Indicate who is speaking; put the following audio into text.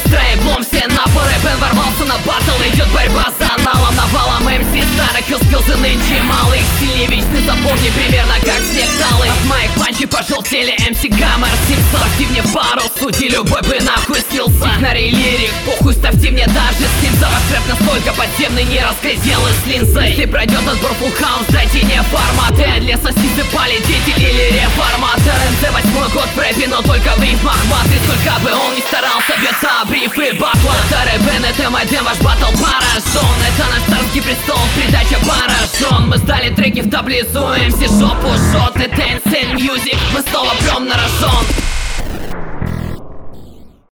Speaker 1: строеблом, все напоры. Бен ворвался на батл, идет борьба за аналом. Навалом МС старых скиллсы нынче малых. Сильнее вечный, запомни, примерно как снег талый. От моих панчей пожелтели МС Гаммер Симпсон. Ставьте мне пару, сути любой бы нахуй слился. Технарий лирик, похуй, ставьте мне даже скинза. Ваш рэп настолько подземный, не расглядел и с линзой. Если пройдет отбор Full House, дайте не форматы. Для сосисы полетитель или реформатор. НЦ 8 год в рэпе, но только в рифмах маты. Сколько бы он ни старался, бьется об рифы батла. Старый Бен, это мой дем, ваш батл поражен. Это наш царский престол, передача поражен. Мы сдали треки в таблицу, МС жопу жжет. Это Insane Music, мы снова прем на рожон.